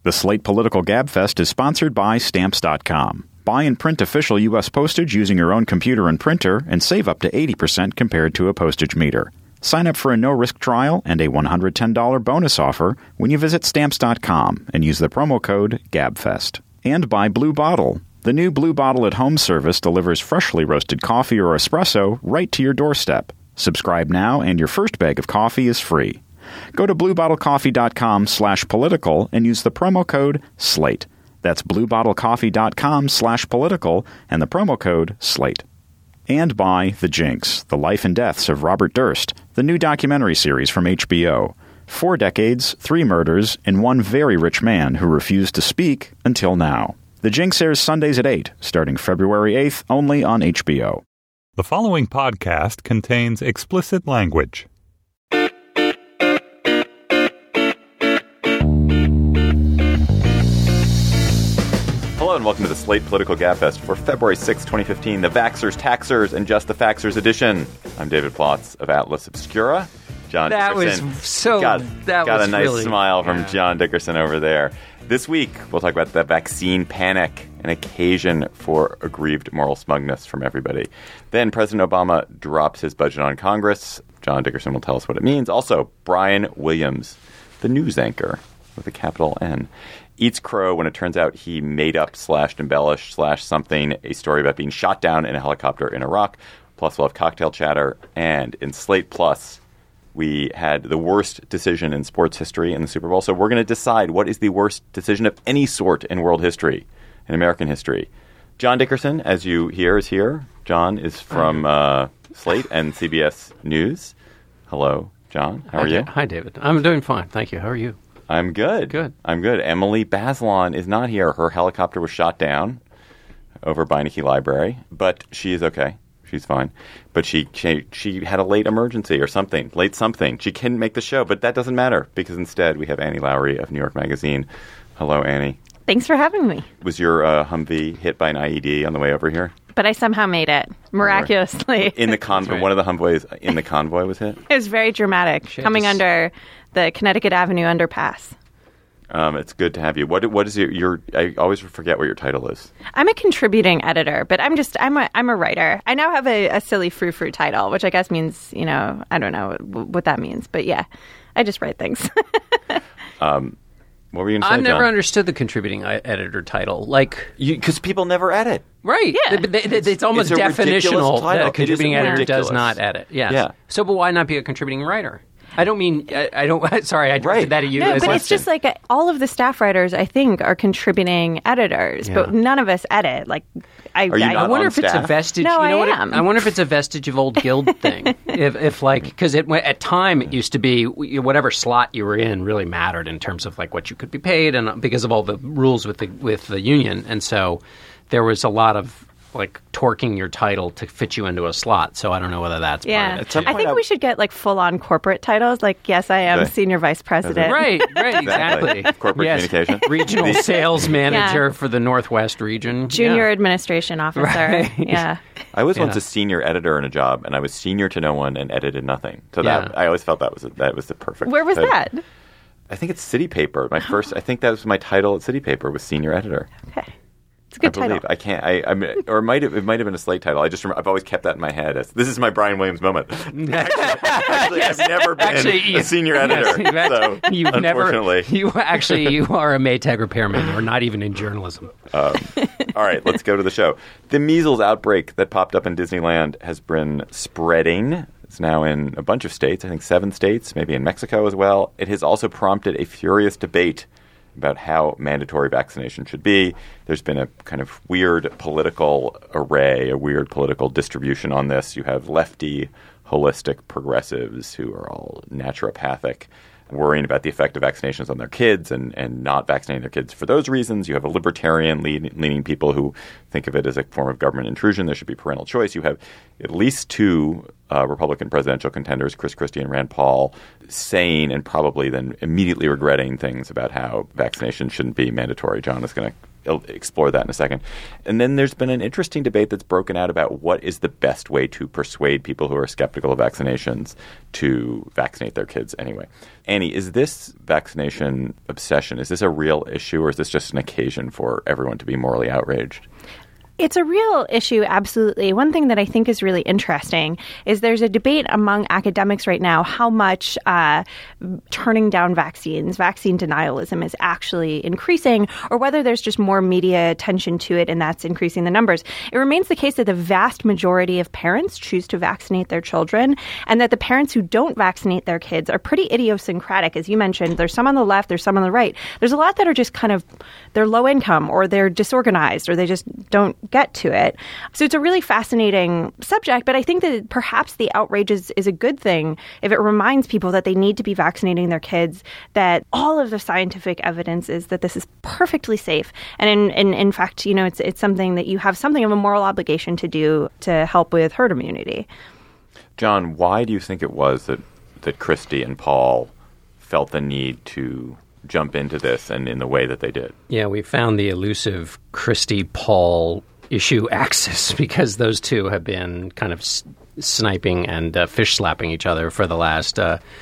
The Slate Political Gabfest is sponsored by Stamps.com. Buy and print official U.S. postage using your own computer and printer and save up to 80% compared to a postage meter. Sign up for a no-risk trial and a $110 bonus offer when you visit Stamps.com and use the promo code GABFEST. And by Blue Bottle. The new Blue Bottle at Home service delivers freshly roasted coffee or espresso right to your doorstep. Subscribe now and your first bag of coffee is free. Go to bluebottlecoffee.com/political and use the promo code SLATE. That's bluebottlecoffee.com/political and the promo code SLATE. And by The Jinx, The Life and Deaths of Robert Durst, the new documentary series from HBO. 4 decades, 3 murders, and 1 very rich man who refused to speak until now. The Jinx airs Sundays at 8, starting February 8th, only on HBO. The following podcast contains explicit language. Hello and welcome to the Slate Political Gabfest for February 6, 2015, the Vaxxers, Taxers, and Just the Faxers edition. I'm David Plotz of Atlas Obscura. John Dickerson. Got a nice smile from John Dickerson over there. This week, we'll talk about the vaccine panic, an occasion for aggrieved moral smugness from everybody. Then President Obama drops his budget on Congress. John Dickerson will tell us what it means. Also, Brian Williams, the news anchor with a capital N, eats crow when it turns out he made up / embellished / something a story about being shot down in a helicopter in Iraq. Plus, we'll have cocktail chatter. And in Slate Plus, we had the worst decision in sports history in the Super Bowl. So we're going to decide what is the worst decision of any sort in world history, in American history. John Dickerson, as you hear, is here. John is from Slate and CBS News. Hello, John. How are you? Hi, David. I'm doing fine. Thank you. How are you? I'm good. Good. I'm good. Emily Bazelon is not here. Her helicopter was shot down over Beinecke Library, but she is okay. She's fine. But she had a late emergency or something. Late something. She couldn't make the show, but that doesn't matter because instead we have Annie Lowrey of New York Magazine. Hello, Annie. Thanks for having me. Was your Humvee hit by an IED on the way over here? But I somehow made it, miraculously. In the convoy, right. One of the Humvees in the convoy was hit? It was very dramatic, coming under the Connecticut Avenue underpass. It's good to have you. What is your? I always forget what your title is. I'm a contributing editor, but I'm a writer. I now have a silly frou-frou title, which I guess means, I don't know what that means, but yeah, I just write things. What were you going to say, I've never John? understood the contributing editor title. Because people never edit. Right. Yeah. It's almost definitional that a contributing editor ridiculous. does not edit. Yes. Yeah. So, but why not be a contributing writer? I don't mean, sorry, I directed that at you. No, but it's just like all of the staff writers, I think, are contributing editors, but none of us edit. I wonder if it's a vestige. No, I am. I wonder if it's a vestige of old guild thing. Because at time it used to be whatever slot you were in really mattered in terms of what you could be paid, and because of all the rules with the union, and so there was a lot of torquing your title to fit you into a slot. So I don't know whether that's part of it. I think we should get full-on corporate titles. Yes, I am senior vice president. Right, exactly. Corporate communication. Regional sales manager for the Northwest region. Junior administration officer. Right. Yeah. I was once a senior editor in a job, and I was senior to no one and edited nothing. So that I always felt that was the perfect. Where was that? I think it's City Paper. I think that was my title at City Paper was senior editor. Okay. It's a good title. I can't. Or it might have been a Slate title. I just remember, I've always kept that in my head. This is my Brian Williams moment. Actually, I've never been a senior editor. So unfortunately, you are a Maytag repairman. You're not even in journalism. All right, let's go to the show. The measles outbreak that popped up in Disneyland has been spreading. It's now in a bunch of states. I think 7 states, maybe in Mexico as well. It has also prompted a furious debate about how mandatory vaccination should be. There's been a kind of weird political array, a weird political distribution on this. You have lefty, holistic progressives who are all naturopathic, worrying about the effect of vaccinations on their kids and not vaccinating their kids for those reasons. You have a libertarian leaning people who think of it as a form of government intrusion. There should be parental choice. You have at least 2 Republican presidential contenders, Chris Christie and Rand Paul, saying and probably then immediately regretting things about how vaccination shouldn't be mandatory. John is going to explore that in a second. And then there's been an interesting debate that's broken out about what is the best way to persuade people who are skeptical of vaccinations to vaccinate their kids anyway. Annie, is this vaccination obsession, is this a real issue, or is this just an occasion for everyone to be morally outraged? It's a real issue, absolutely. One thing that I think is really interesting is there's a debate among academics right now how much turning down vaccines, vaccine denialism is actually increasing, or whether there's just more media attention to it and that's increasing the numbers. It remains the case that the vast majority of parents choose to vaccinate their children, and that the parents who don't vaccinate their kids are pretty idiosyncratic. As you mentioned, there's some on the left, there's some on the right. There's a lot that are just kind of, they're low income, or they're disorganized, or they just don't get to it. So it's a really fascinating subject, but I think that perhaps the outrage is a good thing if it reminds people that they need to be vaccinating their kids, that all of the scientific evidence is that this is perfectly safe. And in fact, you know, it's something that you have something of a moral obligation to do to help with herd immunity. John, why do you think it was that Christie and Paul felt the need to jump into this and in the way that they did? Yeah, we found the elusive Christie-Paul issue axis because those two have been kind of sniping and fish slapping each other for the last,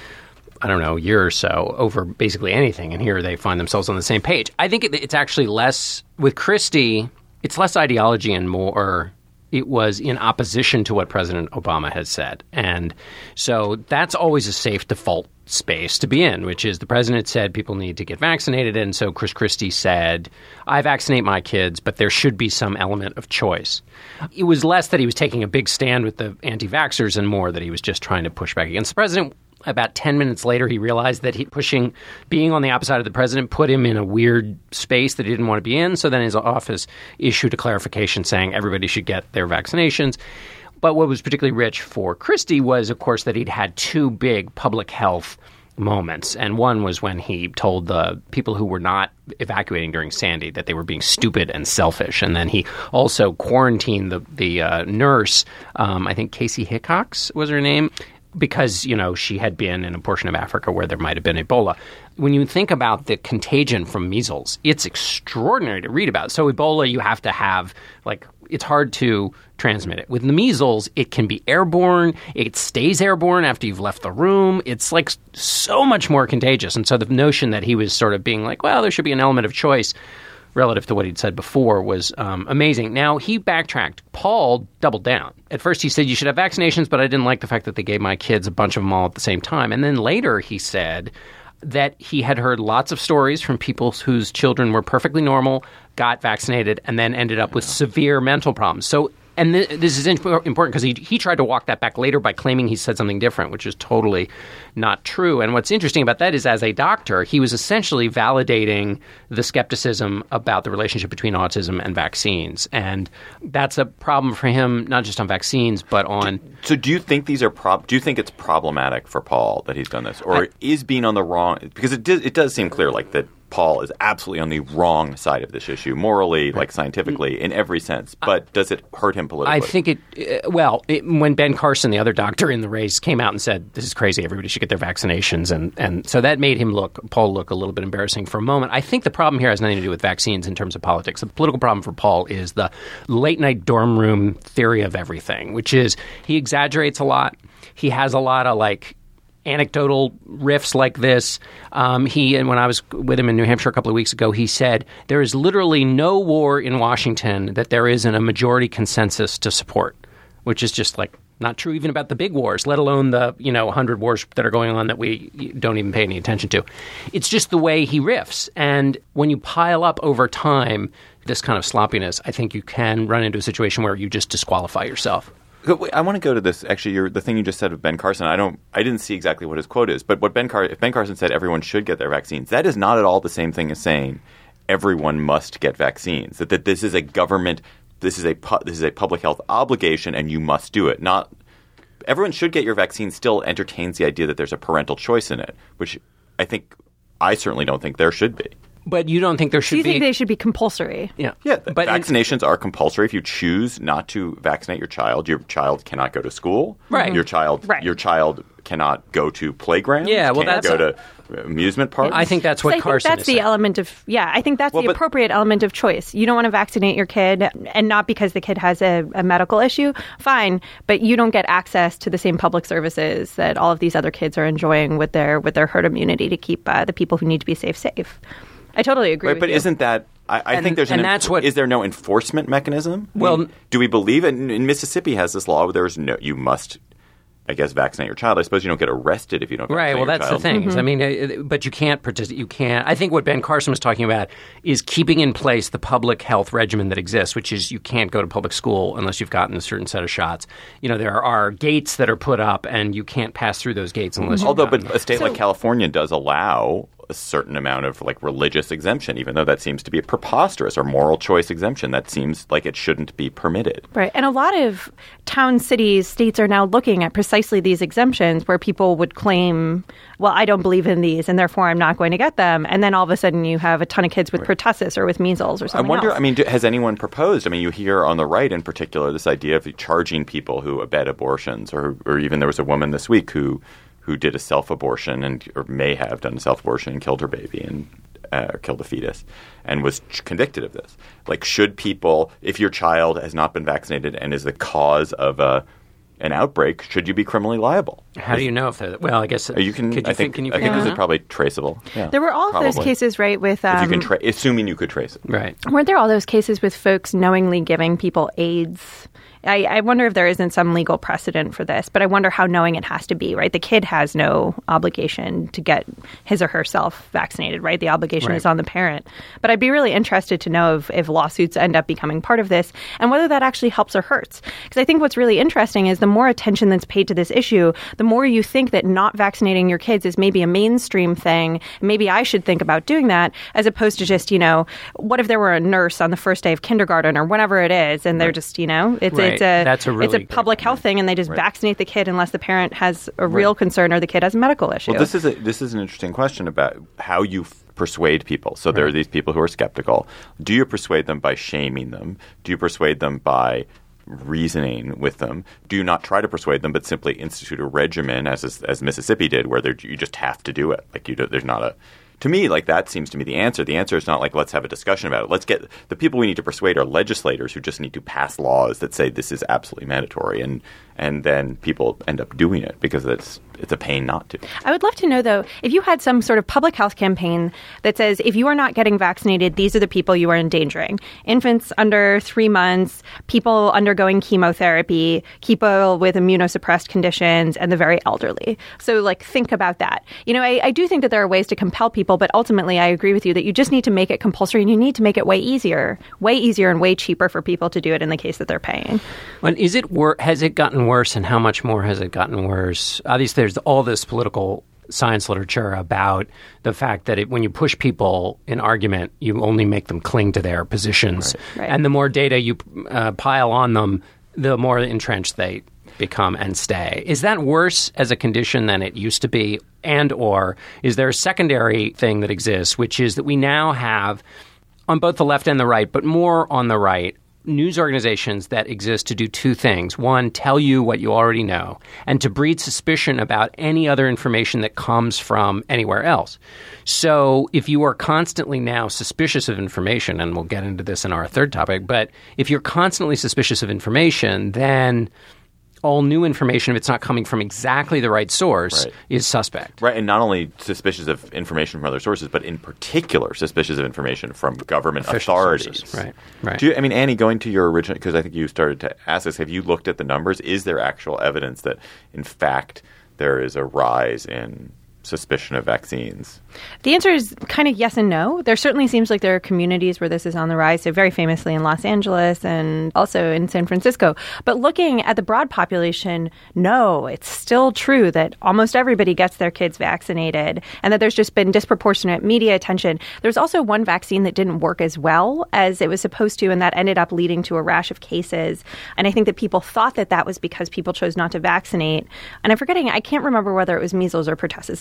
year or so over basically anything. And here they find themselves on the same page. I think it's actually less, with Christie, it's less ideology and more it was in opposition to what President Obama has said. And so that's always a safe default space to be in, which is the president said people need to get vaccinated. And so Chris Christie said, I vaccinate my kids, but there should be some element of choice. It was less that he was taking a big stand with the anti-vaxxers and more that he was just trying to push back against the president. About 10 minutes later, he realized that being on the opposite side of the president put him in a weird space that he didn't want to be in. So then his office issued a clarification saying everybody should get their vaccinations. But what was particularly rich for Christie was, of course, that he'd had two big public health moments. And one was when he told the people who were not evacuating during Sandy that they were being stupid and selfish. And then he also quarantined the nurse, I think Casey Hickox was her name, because, you know, she had been in a portion of Africa where there might have been Ebola. When you think about the contagion from measles, it's extraordinary to read about. So Ebola, you have to have, it's hard to transmit it. With the measles, it can be airborne. It stays airborne after you've left the room. It's so much more contagious. And so the notion that he was sort of being well, there should be an element of choice relative to what he'd said before was amazing. Now, he backtracked. Paul doubled down. At first, he said, you should have vaccinations, but I didn't like the fact that they gave my kids a bunch of them all at the same time. And then later, he said that he had heard lots of stories from people whose children were perfectly normal, got vaccinated, and then ended up with severe mental problems. So, and this is important because he tried to walk that back later by claiming he said something different, which is totally not true. And what's interesting about that is, as a doctor, he was essentially validating the skepticism about the relationship between autism and vaccines. And that's a problem for him, not just on vaccines, but on... So do you think do you think it's problematic for Paul that he's done this? Or is being on the wrong... Because it does seem clear that Paul is absolutely on the wrong side of this issue, morally, scientifically, in every sense. But does it hurt him politically? I think when Ben Carson, the other doctor in the race, came out and said, this is crazy, everybody should get their vaccinations. And so that made Paul look a little bit embarrassing for a moment. I think the problem here has nothing to do with vaccines in terms of politics. The political problem for Paul is the late-night dorm room theory of everything, which is he exaggerates a lot. He has a lot of, anecdotal riffs like this. And when I was with him in New Hampshire a couple of weeks ago, he said there is literally no war in Washington that there isn't a majority consensus to support, which is just not true even about the big wars, let alone the 100 wars that are going on that we don't even pay any attention to. It's just the way he riffs. And when you pile up over time this kind of sloppiness, I think you can run into a situation where you just disqualify yourself. I want to go to this. Actually, the thing you just said of Ben Carson, I didn't see exactly what his quote is, but if Ben Carson said everyone should get their vaccines, that is not at all the same thing as saying everyone must get vaccines. That this is a government, this is a public health obligation, and you must do it. Not everyone should get your vaccine. Still entertains the idea that there's a parental choice in it, which I certainly don't think there should be. But you don't think there should be... Do you think they should be compulsory? Yeah. Yeah, but vaccinations are compulsory. If you choose not to vaccinate your child cannot go to school. Right. Your child cannot go to playgrounds. Yeah, well, can't go to amusement parks. I think that's what Carson that's is the saying. element of I think that's the appropriate element of choice. You don't want to vaccinate your kid, and not because the kid has a medical issue. Fine, but you don't get access to the same public services that all of these other kids are enjoying with their herd immunity to keep the people who need to be safe. I totally agree. Right, but you. Isn't that? I think there's is there no enforcement mechanism? Well, do we believe in Mississippi has this law where you must, I guess, vaccinate your child. I suppose you don't get arrested if you don't vaccinate your child. Right, well, that's the thing. Mm-hmm. I mean, but you can't participate. You can't. I think what Ben Carson was talking about is keeping in place the public health regimen that exists, which is you can't go to public school unless you've gotten a certain set of shots. There are gates that are put up, and you can't pass through those gates unless you've gotten them. A state like California does allow a certain amount of religious exemption, even though that seems to be a preposterous or moral choice exemption. That seems like it shouldn't be permitted. Right. And a lot of towns, cities, states are now looking at precisely these exemptions where people would claim, well, I don't believe in these and therefore I'm not going to get them. And then all of a sudden you have a ton of kids with pertussis or with measles or something else. Has anyone proposed? You hear on the right in particular this idea of charging people who abet abortions, or even there was a woman this week who did a self-abortion or may have done a self-abortion and killed her baby and killed a fetus and was convicted of this. Should people, if your child has not been vaccinated and is the cause of an outbreak, should you be criminally liable? How do you know if they're... Well, I guess... I think this is probably traceable. Yeah, there were all of those cases, right, with... if you can assuming you could trace it. Right. Weren't there all those cases with folks knowingly giving people AIDS? I wonder if there isn't some legal precedent for this, but I wonder how knowing it has to be, right? The kid has no obligation to get his or herself vaccinated, right? The obligation is on the parent. But I'd be really interested to know if lawsuits end up becoming part of this and whether that actually helps or hurts. Because I think what's really interesting is the more attention that's paid to this issue, the more you think that not vaccinating your kids is maybe a mainstream thing. Maybe I should think about doing that, as opposed to just, what if there were a nurse on the first day of kindergarten or whatever it is, and they're just, it's a public health thing, and they just vaccinate the kid unless the parent has a real concern or the kid has a medical issue. Well, this is an interesting question about how you persuade people. So there are these people who are skeptical. Do you persuade them by shaming them? Do you persuade them by reasoning with them? Do you not try to persuade them, but simply institute a regimen, as Mississippi did, where you just have to do it? There's not a... To me, that seems to me the answer. The answer is not let's have a discussion about it. Let's get the people we need to persuade are legislators who just need to pass laws that say this is absolutely mandatory, and then people end up doing it because it's a pain not to. I would love to know, though, if you had some sort of public health campaign that says if you are not getting vaccinated, these are the people you are endangering. Infants under 3 months, people undergoing chemotherapy, people with immunosuppressed conditions, and the very elderly. So, think about that. I do think that there are ways to compel people, but ultimately I agree with you that you just need to make it compulsory, and you need to make it way easier and way cheaper for people to do it in the case that they're paying. Well, has it gotten worse, and how much more has it gotten worse? Obviously, there's all this political science literature about the fact that when you push people in argument, you only make them cling to their positions. Right. And the more data you pile on them, the more entrenched they become and stay. Is that worse as a condition than it used to be? And or is there a secondary thing that exists, which is that we now have, on both the left and the right, but more on the right, news organizations that exist to do two things. One, tell you what you already know, and to breed suspicion about any other information that comes from anywhere else. So if you are constantly now suspicious of information, and we'll get into this in our third topic, but if you're constantly suspicious of information, then all new information, if it's not coming from exactly the right source, is suspect. Right, and not only suspicious of information from other sources, but in particular suspicious of information from government authorities. Sources. Right. Do you, Annie, going to your original, because I think you started to ask this, have you looked at the numbers? Is there actual evidence that, in fact, there is a rise in suspicion of vaccines? The answer is kind of yes and no. There certainly seems like there are communities where this is on the rise, so very famously in Los Angeles and also in San Francisco. But looking at the broad population, no, it's still true that almost everybody gets their kids vaccinated and that there's just been disproportionate media attention. There's also one vaccine that didn't work as well as it was supposed to, and that ended up leading to a rash of cases. And I think that people thought that was because people chose not to vaccinate. And I'm forgetting, I can't remember whether it was measles or pertussis. It's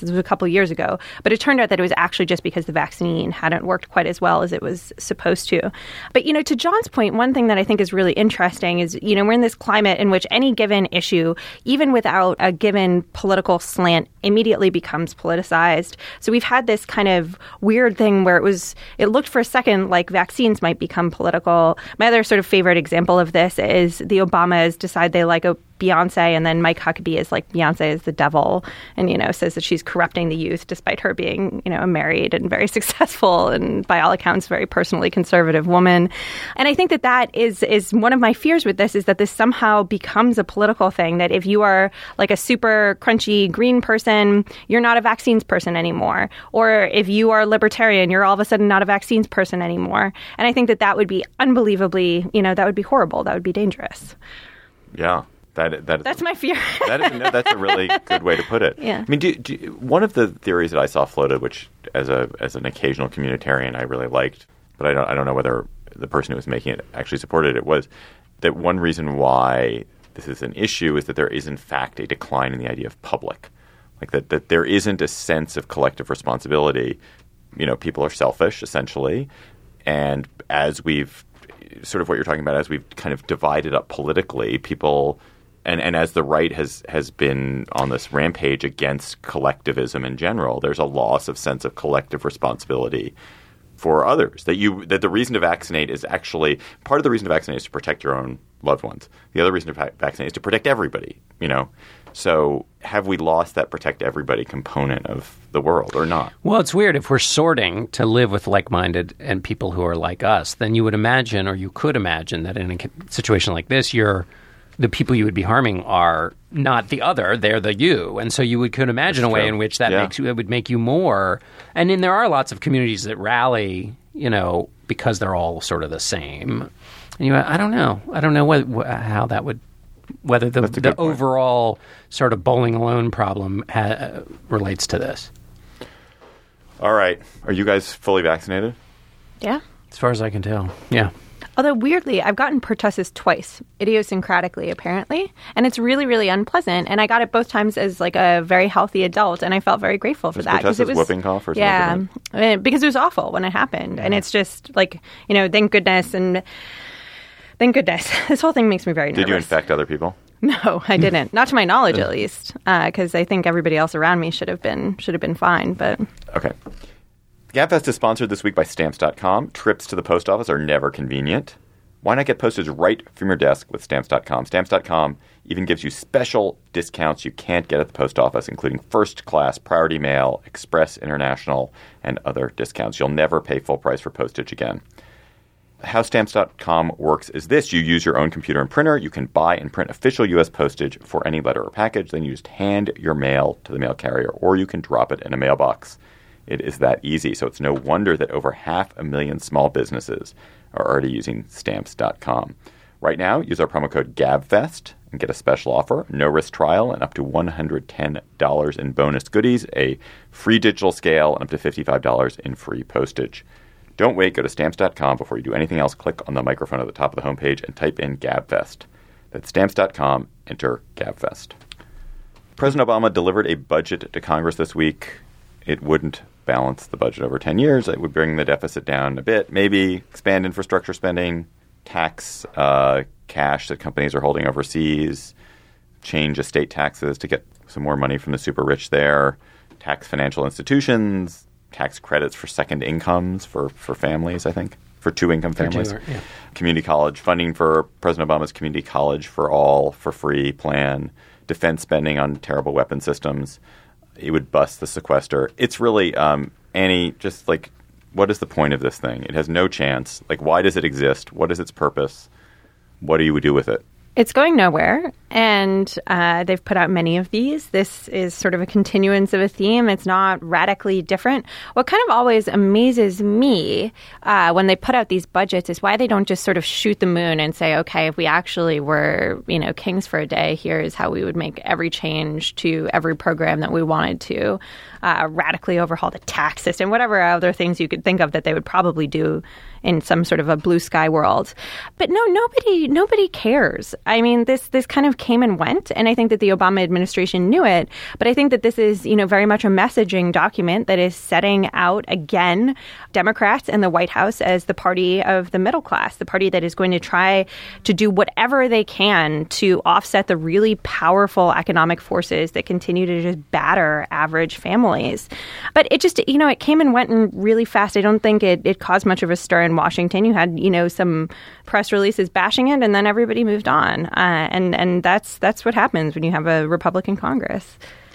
This was a couple of years ago. But it turned out that it was actually just because the vaccine hadn't worked quite as well as it was supposed to. But, to John's point, one thing that I think is really interesting is, we're in this climate in which any given issue, even without a given political slant, immediately becomes politicized. So we've had this kind of weird thing where it looked for a second like vaccines might become political. My other sort of favorite example of this is the Obamas decide they like Beyonce, and then Mike Huckabee is like, Beyonce is the devil, and, says that she's corrupting the youth despite her being, a married and very successful and by all accounts very personally conservative woman. And I think that is one of my fears with this, is that this somehow becomes a political thing, that if you are like a super crunchy green person, you're not a vaccines person anymore. Or if you are libertarian, you're all of a sudden not a vaccines person anymore. And I think that would be unbelievably, that would be horrible. That would be dangerous. Yeah. That's my fear. That's a really good way to put it. Yeah. I mean, one of the theories that I saw floated, which as an occasional communitarian I really liked, but I don't know whether the person who was making it actually supported it, was that one reason why this is an issue is that there is in fact a decline in the idea of public, like that there isn't a sense of collective responsibility. People are selfish essentially, and as we've sort of what you're talking about, as we've kind of divided up politically, people. And as the right has been on this rampage against collectivism in general, there's a loss of sense of collective responsibility for others. That the reason to vaccinate is actually – part of the reason to vaccinate is to protect your own loved ones. The other reason to vaccinate is to protect everybody, So have we lost that protect everybody component of the world or not? Well, it's weird. If we're sorting to live with like-minded and people who are like us, then you would imagine, or you could imagine, that in a situation like this, the people you would be harming are not the other; they're the you, and so you could imagine a way in which that would make you more. And then there are lots of communities that rally, because they're all sort of the same. And I don't know how that would, whether the overall sort of bowling alone problem relates to this. All right, are you guys fully vaccinated? Yeah, as far as I can tell. Yeah. Although, weirdly, I've gotten pertussis twice, idiosyncratically, apparently. And it's really, really unpleasant. And I got it both times as like a very healthy adult. And I felt very grateful for that. Pertussis whooping cough or something? Yeah, because it was awful when it happened. Yeah. And it's just like, thank goodness. And thank goodness. This whole thing makes me very nervous. Did you infect other people? No, I didn't. Not to my knowledge, at least. Because I think everybody else around me should have been fine. But okay. GabFest is sponsored this week by Stamps.com. Trips to the post office are never convenient. Why not get postage right from your desk with Stamps.com? Stamps.com even gives you special discounts you can't get at the post office, including first-class priority mail, express international, and other discounts. You'll never pay full price for postage again. How Stamps.com works is this. You use your own computer and printer. You can buy and print official U.S. postage for any letter or package. Then you just hand your mail to the mail carrier, or you can drop it in a mailbox. It is that easy. So it's no wonder that over 500,000 small businesses are already using Stamps.com. Right now, use our promo code GABFEST and get a special offer, no-risk trial, and up to $110 in bonus goodies, a free digital scale, and up to $55 in free postage. Don't wait. Go to Stamps.com before you do anything else. Click on the microphone at the top of the homepage and type in GABFEST. That's Stamps.com. Enter GABFEST. President Obama delivered a budget to Congress this week. It wouldn't balance the budget over 10 years. It would bring the deficit down a bit, maybe expand infrastructure spending, tax cash that companies are holding overseas, change estate taxes to get some more money from the super rich there, tax financial institutions, tax credits for second incomes for families, I think, for two-income families. Yeah. Community college, funding for President Obama's Community College for All for free plan, defense spending on terrible weapon systems. It would bust the sequester. It's really, Annie, just like, what is the point of this thing? It has no chance. Like, why does it exist? What is its purpose? What do you do with it? It's going nowhere, and they've put out many of these. This is sort of a continuance of a theme. It's not radically different. What kind of always amazes me when they put out these budgets is why they don't just sort of shoot the moon and say, okay, if we actually were, kings for a day, here's how we would make every change to every program that we wanted to, radically overhaul the tax system, whatever other things you could think of that they would probably do in some sort of a blue sky world. But no, nobody cares. I mean, this kind of came and went, and I think that the Obama administration knew it. But I think that this is, very much a messaging document that is setting out, again, Democrats and the White House as the party of the middle class, the party that is going to try to do whatever they can to offset the really powerful economic forces that continue to just batter average families. But it just, it came and went really fast. I don't think it caused much of a stir in Washington. You had, some press releases bashing it, and then everybody moved on. And that's what happens when you have a Republican Congress.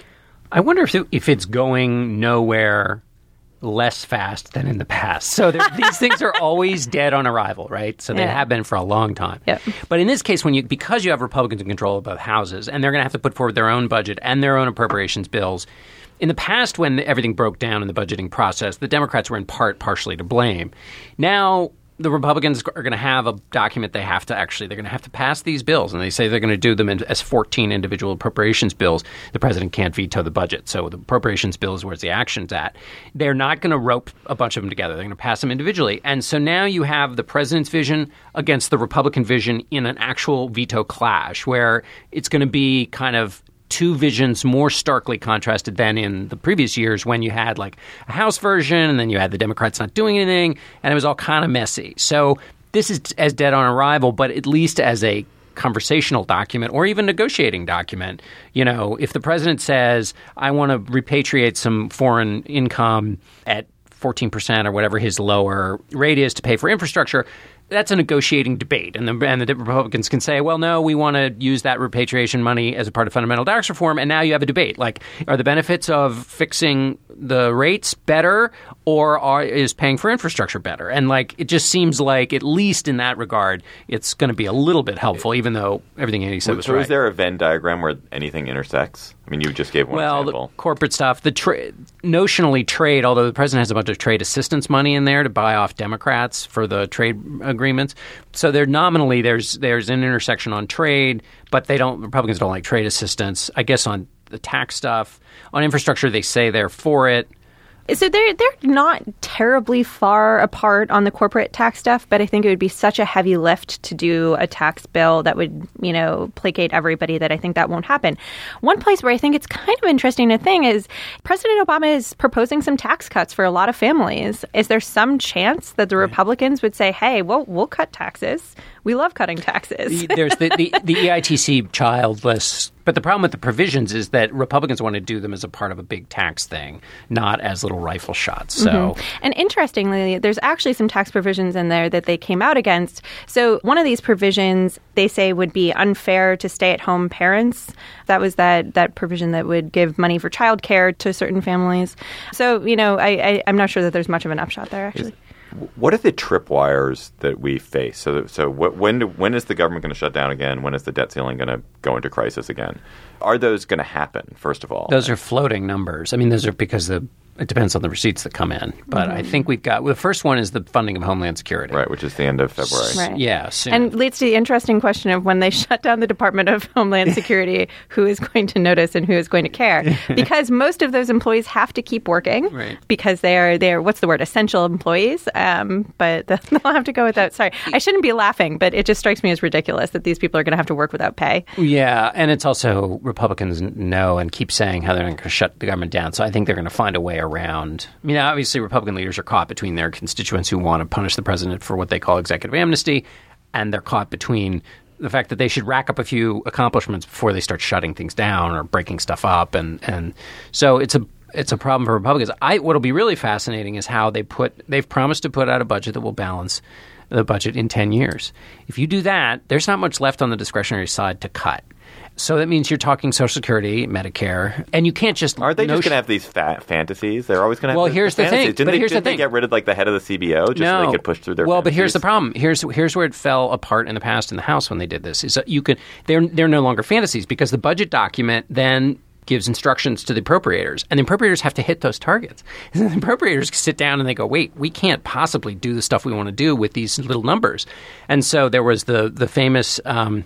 I wonder if it's going nowhere less fast than in the past. So these things are always dead on arrival, right? So they have been for a long time. Yep. But in this case, because you have Republicans in control of both houses, and they're going to have to put forward their own budget and their own appropriations bills. In the past, when everything broke down in the budgeting process, the Democrats were in part partially to blame. Now, the Republicans are going to have a document they're going to have to pass these bills, and they say they're going to do them as 14 individual appropriations bills. The president can't veto the budget, so the appropriations bill is where the action's at. They're not going to rope a bunch of them together. They're going to pass them individually. And so now you have the president's vision against the Republican vision in an actual veto clash, where it's going to be kind of two visions more starkly contrasted than in the previous years when you had like a House version and then you had the Democrats not doing anything, and it was all kind of messy. So this is as dead on arrival, but at least as a conversational document or even negotiating document. If the president says, I want to repatriate some foreign income at 14% or whatever his lower rate is to pay for infrastructure, that's a negotiating debate. And the Republicans can say, well, no, we want to use that repatriation money as a part of fundamental tax reform. And now you have a debate. Like, are the benefits of fixing the rates better, or is paying for infrastructure better? And it just seems like, at least in that regard, it's going to be a little bit helpful, even though everything Andy said was right. So is there a Venn diagram where anything intersects? I mean, you just gave one example. The corporate stuff, notionally trade, although the president has a bunch of trade assistance money in there to buy off Democrats for the trade agreements. So nominally there's an intersection on trade, but Republicans don't like trade assistance. I guess on the tax stuff, on infrastructure, they say they're for it. So they're not terribly far apart on the corporate tax stuff, but I think it would be such a heavy lift to do a tax bill that would, placate everybody, that I think that won't happen. One place where I think it's kind of interesting to think is President Obama is proposing some tax cuts for a lot of families. Is there some chance that the Republicans would say, hey, well, we'll cut taxes? We love cutting taxes. There's the EITC childless. But the problem with the provisions is that Republicans want to do them as a part of a big tax thing, not as little rifle shots. So, And interestingly, there's actually some tax provisions in there that they came out against. So one of these provisions they say would be unfair to stay-at-home parents. That was that provision that would give money for childcare to certain families. So, I'm not sure that there's much of an upshot there, actually. What are the tripwires that we face? So when is the government going to shut down again? When is the debt ceiling going to go into crisis again? Are those going to happen, first of all? Those are floating numbers. I mean, those are because it depends on the receipts that come in. But I think the first one is the funding of Homeland Security. Right, which is the end of February. Right. Yeah, soon. And leads to the interesting question of when they shut down the Department of Homeland Security, who is going to notice and who is going to care? Because most of those employees have to keep working because they're what's the word, essential employees. But they'll have to go without. Sorry, I shouldn't be laughing, but it just strikes me as ridiculous that these people are going to have to work without pay. Yeah, and it's also Republicans know and keep saying how they're not going to shut the government down. So I think they're going to find a way around. I mean, obviously, Republican leaders are caught between their constituents who want to punish the president for what they call executive amnesty, and they're caught between the fact that they should rack up a few accomplishments before they start shutting things down or breaking stuff up. And so it's a problem for Republicans. What'll be really fascinating is how they've promised to put out a budget that will balance the budget in 10 years. If you do that, there's not much left on the discretionary side to cut. So that means you're talking Social Security, Medicare, and you can't just... Aren't they just going to have these fantasies? They're always going to have here's the thing. Didn't they get rid of the head of the CBO just so they could push through their Well, fantasies? But here's the problem. Here's where it fell apart in the past in the House when they did this. Is that they're no longer fantasies because the budget document then gives instructions to the appropriators, and the appropriators have to hit those targets. And the appropriators sit down and they go, wait, we can't possibly do the stuff we want to do with these little numbers. And so there was the famous,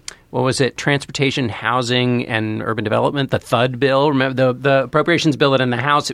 Transportation, Housing, and Urban Development, the THUD bill. Remember the appropriations bill that in the House,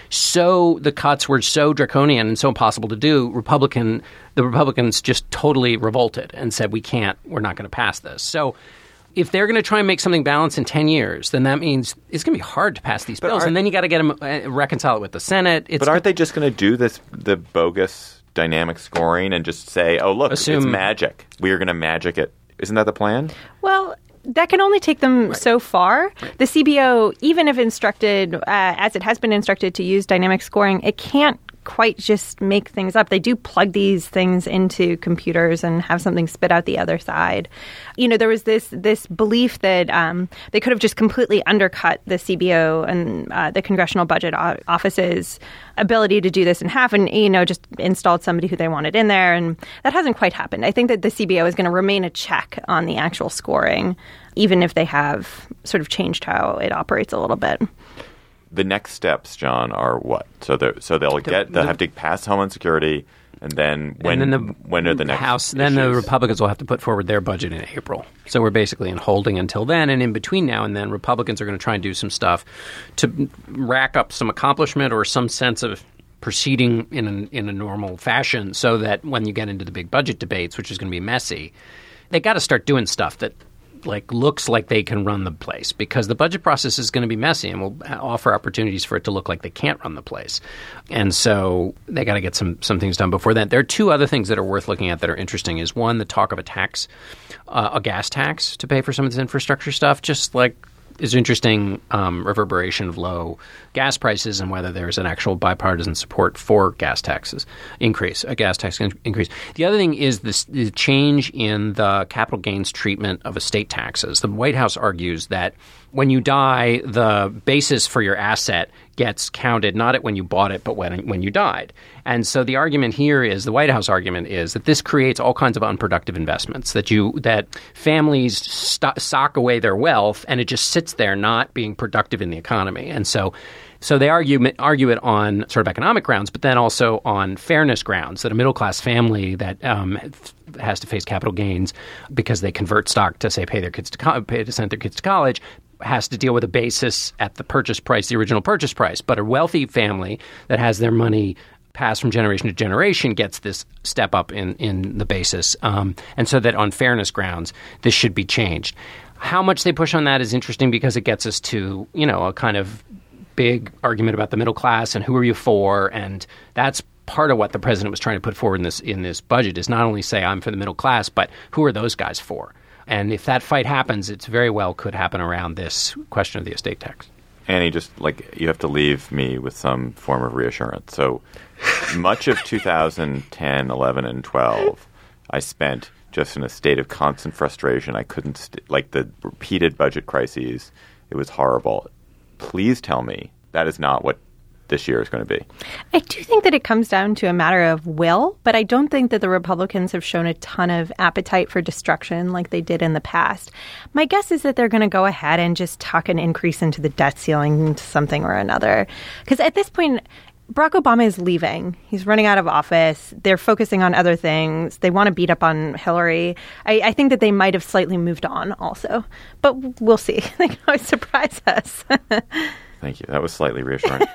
the cuts were so draconian and so impossible to do, the Republicans just totally revolted and said, we're not going to pass this. So if they're going to try and make something balanced in 10 years, then that means it's going to be hard to pass these bills. And then you got to get them reconcile it with the Senate. But aren't they just going to do the bogus dynamic scoring and just say, oh, look, it's magic. We are going to magic it. Isn't that the plan? Well, that can only take them so far. Right. The CBO, even if instructed, as it has been instructed to use dynamic scoring, it can't quite just make things up. They do plug these things into computers and have something spit out the other side. There was this belief that they could have just completely undercut the CBO and the Congressional Budget Office's ability to do this in half and, just installed somebody who they wanted in there. And that hasn't quite happened. I think that the CBO is going to remain a check on the actual scoring, even if they have sort of changed how it operates a little bit. The next steps, John, are what? So they'll have to pass Homeland Security, and then when are the next House? Then the Republicans will have to put forward their budget in April. So we're basically in holding until then, and in between now and then, Republicans are going to try and do some stuff to rack up some accomplishment or some sense of proceeding in a normal fashion, so that when you get into the big budget debates, which is going to be messy, they got to start doing stuff that looks like they can run the place, because the budget process is going to be messy and will offer opportunities for it to look like they can't run the place. And so they got to get some things done before then. There are two other things that are worth looking at that are interesting. Is one, the talk of a tax, a gas tax to pay for some of this infrastructure stuff, just like is interesting reverberation of low gas prices and whether there's an actual bipartisan support for a gas tax increase. The other thing is the change in the capital gains treatment of estate taxes. The White House argues that when you die, the basis for your asset gets counted not at when you bought it, but when you died. And so the argument here is, the White House argument is that this creates all kinds of unproductive investments, that families sock away their wealth and it just sits there not being productive in the economy. And so they argue it on sort of economic grounds, but then also on fairness grounds, that a middle-class family that has to face capital gains because they convert stock to, say, pay to send their kids to college, has to deal with a basis at the purchase price, the original purchase price. But a wealthy family that has their money passed from generation to generation gets this step up in the basis. And so that on fairness grounds, this should be changed. How much they push on that is interesting, because it gets us to, a kind of big argument about the middle class and who are you for. And that's part of what the president was trying to put forward in this budget, is not only say I'm for the middle class, but who are those guys for? And if that fight happens, it very well could happen around this question of the estate tax. Annie, just you have to leave me with some form of reassurance. So much of 2010, 11, and 12, I spent just in a state of constant frustration. I couldn't, the repeated budget crises, it was horrible. Please tell me that is not what this year is going to be. I do think that it comes down to a matter of will, but I don't think that the Republicans have shown a ton of appetite for destruction like they did in the past. My guess is that they're going to go ahead and just tuck an increase into the debt ceiling to something or another. Because at this point, Barack Obama is leaving. He's running out of office. They're focusing on other things. They want to beat up on Hillary. I think that they might have slightly moved on also. But we'll see. They can always surprise us. Thank you. That was slightly reassuring.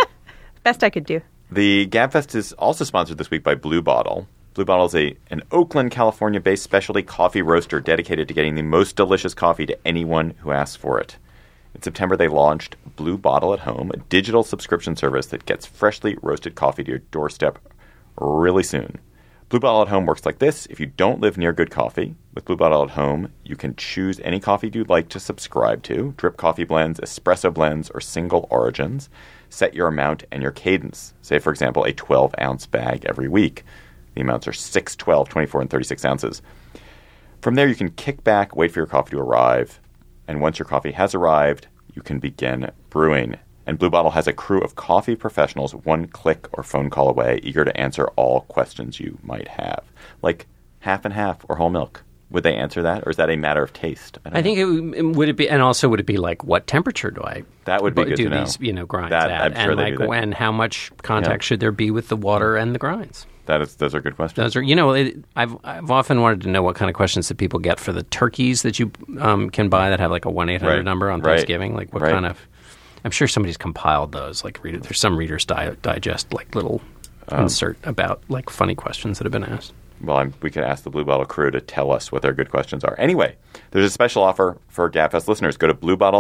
Best I could do. The GabFest is also sponsored this week by Blue Bottle. Blue Bottle is an Oakland, California-based specialty coffee roaster dedicated to getting the most delicious coffee to anyone who asks for it. In September, they launched Blue Bottle at Home, a digital subscription service that gets freshly roasted coffee to your doorstep really soon. Blue Bottle at Home works like this. If you don't live near good coffee, with Blue Bottle at Home, you can choose any coffee you'd like to subscribe to: drip coffee blends, espresso blends, or single origins. Set your amount and your cadence. Say, for example, a 12-ounce bag every week. The amounts are 6, 12, 24, and 36 ounces. From there, you can kick back, wait for your coffee to arrive. And once your coffee has arrived, you can begin brewing. And Blue Bottle has a crew of coffee professionals one click or phone call away, eager to answer all questions you might have. Like half and half or whole milk. Would they answer that, or is that a matter of taste? I think would it be, and also would it be like, what temperature do I? That would be good to know. These grinds at, and when, how much contact should there be with the water and the grinds? Those are good questions. Those are, I've often wanted to know what kind of questions that people get for the turkeys that you can buy that have like a 1-800 number on Thanksgiving. Like what kind of? I'm sure somebody's compiled those. Like there's some Reader's Digest like little insert about like funny questions that have been asked. Well, we can ask the Blue Bottle crew to tell us what their good questions are. Anyway, there's a special offer for GabFest listeners. Go to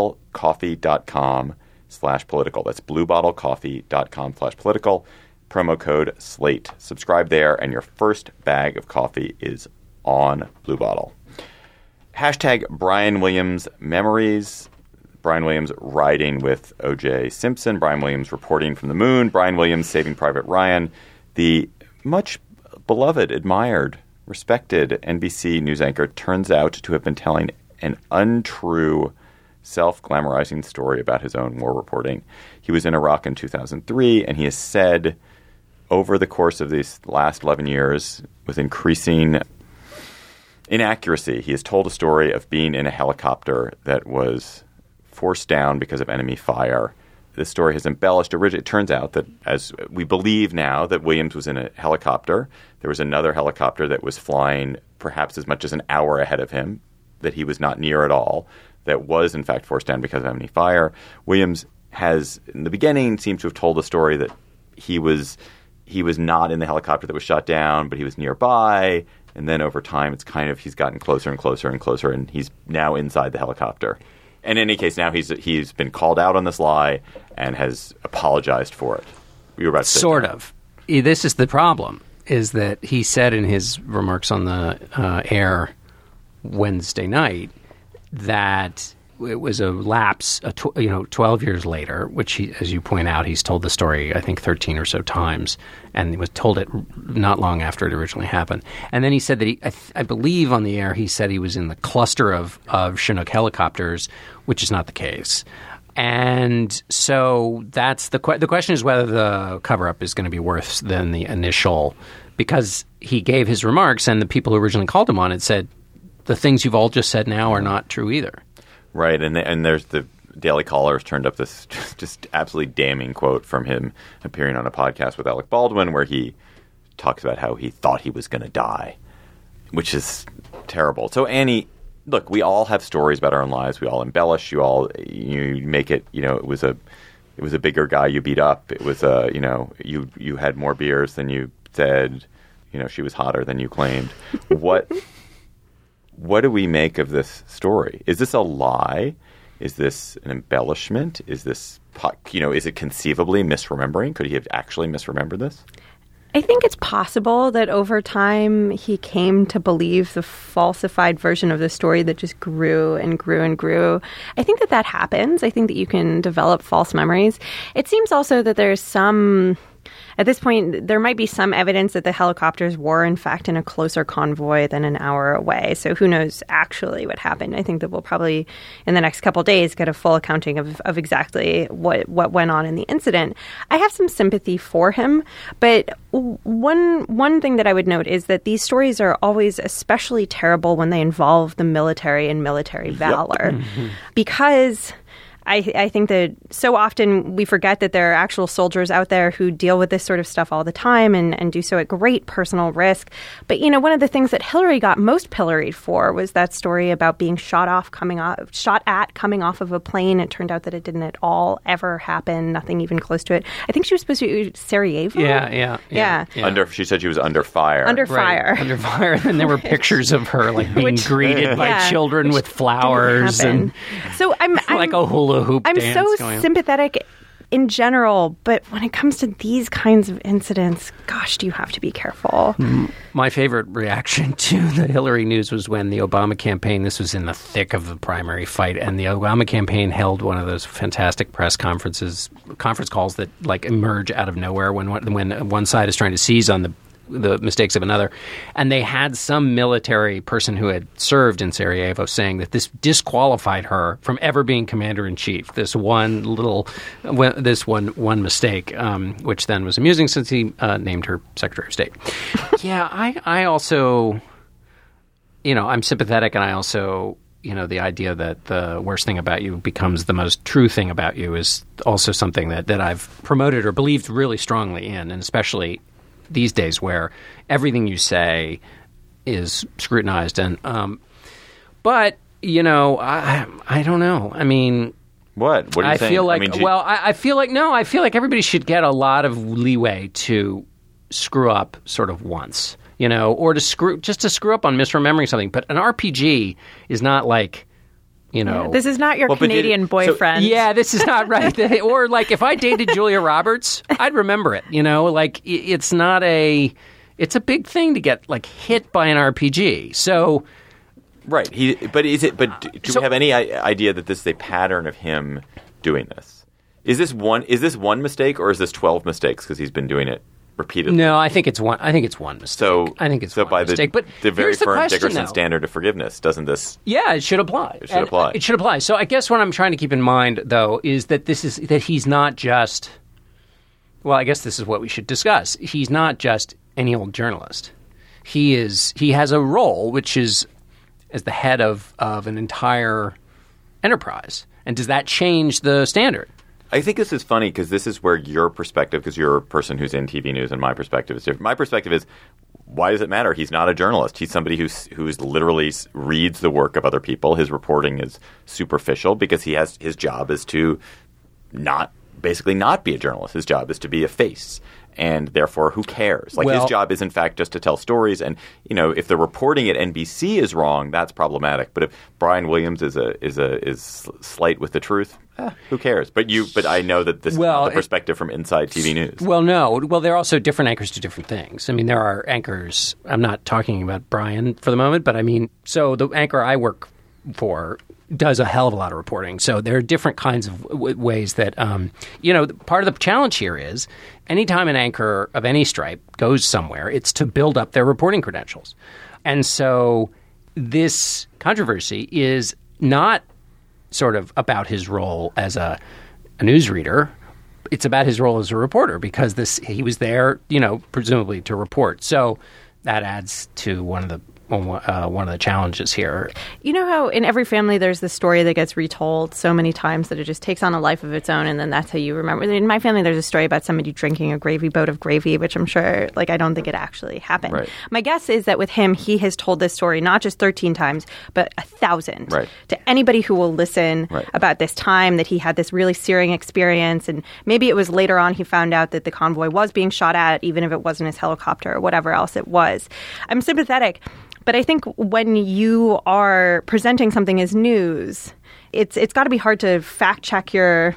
bluebottlecoffee.com/political. That's bluebottlecoffee.com/political. Promo code SLATE. Subscribe there, and your first bag of coffee is on Blue Bottle. Hashtag Brian Williams Memories. Brian Williams riding with O.J. Simpson. Brian Williams reporting from the moon. Brian Williams Saving Private Ryan. The much beloved, admired, respected NBC news anchor turns out to have been telling an untrue, self-glamorizing story about his own war reporting. He was in Iraq in 2003, and he has said over the course of these last 11 years, with increasing inaccuracy, he has told a story of being in a helicopter that was forced down because of enemy fire. This story has embellished. It turns out that, as we believe now, that Williams was in a helicopter. There was another helicopter that was flying perhaps as much as an hour ahead of him, that he was not near at all, that was, in fact, forced down because of enemy fire. Williams has, in the beginning, seems to have told the story that he was not in the helicopter that was shot down, but he was nearby. And then over time, it's kind of he's gotten closer and closer and closer, and he's now inside the helicopter. In any case, now he's been called out on this lie and has apologized for it. You were about to say sort of. This is the problem, is that he said in his remarks on the air Wednesday night that it was a lapse, 12 years later, which, he, as you point out, he's told the story, I think, 13 or so times, and he was told it not long after it originally happened. And then he said that I believe on the air, he said he was in the cluster of Chinook helicopters, which is not the case. And so that's the question is whether the cover-up is going to be worse than the initial, because he gave his remarks, and the people who originally called him on it said, the things you've all just said now are not true either. Right, and there's the Daily Caller has turned up this just absolutely damning quote from him appearing on a podcast with Alec Baldwin where he talks about how he thought he was going to die, which is terrible. So, Annie, look, we all have stories about our own lives. We all embellish. You make it. It was a bigger guy you beat up. It was you had more beers than you said. She was hotter than you claimed. What do we make of this story? Is this a lie? Is this an embellishment? Is this, is it conceivably misremembering? Could he have actually misremembered this? I think it's possible that over time he came to believe the falsified version of the story that just grew and grew and grew. I think that happens. I think that you can develop false memories. It seems also that there's at this point, there might be some evidence that the helicopters were, in fact, in a closer convoy than an hour away. So who knows actually what happened? I think that we'll probably, in the next couple of days, get a full accounting of exactly what went on in the incident. I have some sympathy for him, but one thing that I would note is that these stories are always especially terrible when they involve the military and military valor. Yep. Mm-hmm. Because I think that so often we forget that there are actual soldiers out there who deal with this sort of stuff all the time and do so at great personal risk. But, one of the things that Hillary got most pilloried for was that story about being shot at coming off of a plane. It turned out that it didn't at all ever happen, nothing even close to it. I think she was supposed to be Sarajevo. Yeah. She said she was under fire. Under fire. And there were pictures of her being greeted by children with flowers and so I'm like a hula hoop I'm dance so going on. Sympathetic in general, but when it comes to these kinds of incidents, gosh, do you have to be careful. My favorite reaction to the Hillary news was when the Obama campaign, this was in the thick of the primary fight, and the Obama campaign held one of those fantastic conference calls that emerge out of nowhere when one side is trying to seize on the mistakes of another. And they had some military person who had served in Sarajevo saying that this disqualified her from ever being commander-in-chief. This one mistake, which then was amusing since he named her Secretary of State. Yeah, I also, I'm sympathetic, and I also, the idea that the worst thing about you becomes the most true thing about you is also something that I've promoted or believed really strongly in, and especially these days where everything you say is scrutinized. And but I don't know. I mean, what do you think? I feel like everybody should get a lot of leeway to screw up sort of once. or to screw up on misremembering something. But an RPG is not like, this is not your Canadian boyfriend. This is not right. Or like if I dated Julia Roberts, I'd remember it. Like it's not it's a big thing to get like hit by an RPG. So, right. Do we have any idea that this is a pattern of him doing this? Is this one mistake or is this 12 mistakes because he's been doing it repeatedly? No, I think it's one mistake. So I think it's one by mistake. But the very firm question, Dickerson though. standard of forgiveness, doesn't this? Yeah, it should apply. It should apply. So I guess what I'm trying to keep in mind, though, is that that he's not just. Well, I guess this is what we should discuss. He's not just any old journalist. He has a role which is as the head of an entire enterprise. And does that change the standard? I think this is funny because this is where your perspective, because you're a person who's in TV news, and my perspective is different. My perspective is, why does it matter? He's not a journalist. He's somebody who's literally reads the work of other people. His reporting is superficial because his job is to basically not be a journalist. His job is to be a face. And therefore, who cares? His job is, in fact, just to tell stories. And, if the reporting at NBC is wrong, that's problematic. But if Brian Williams is slight with the truth, who cares? But I know that this is not the perspective from inside TV news. Well, no. Well, there are also different anchors do different things. I mean, there are anchors. I'm not talking about Brian for the moment, but I mean, so the anchor I work for does a hell of a lot of reporting. So there are different kinds of ways that, part of the challenge here is anytime an anchor of any stripe goes somewhere, it's to build up their reporting credentials. And so this controversy is not sort of about his role as a newsreader. It's about his role as a reporter because he was there, presumably to report. So that adds to one of the challenges here. You know how in every family there's this story that gets retold so many times that it just takes on a life of its own, and then that's how you remember. In my family, there's a story about somebody drinking a gravy boat of gravy, which I'm sure, I don't think it actually happened. Right. My guess is that with him, he has told this story not just 13 times, but 1,000 to anybody who will listen about this time that he had this really searing experience, and maybe it was later on he found out that the convoy was being shot at, even if it wasn't his helicopter or whatever else it was. I'm sympathetic. But I think when you are presenting something as news, it's got to be hard to fact check your